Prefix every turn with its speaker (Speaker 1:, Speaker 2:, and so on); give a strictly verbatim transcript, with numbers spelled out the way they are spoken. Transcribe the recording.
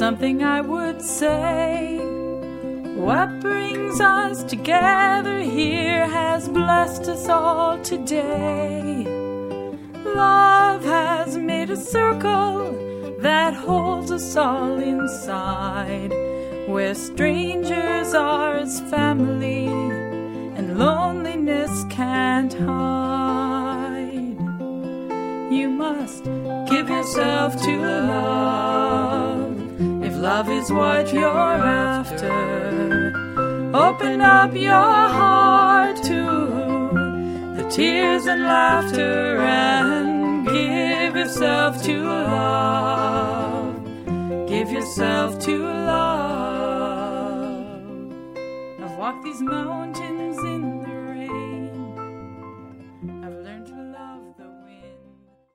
Speaker 1: something I would say. What brings us together here has blessed us all today. Love has made a circle that holds us all inside, where strangers are as family and loneliness can't hide. You must give yourself to love if love is what you're after. Open up your heart to the tears and laughter and give yourself to love. Give yourself to love. I've walked these mountains in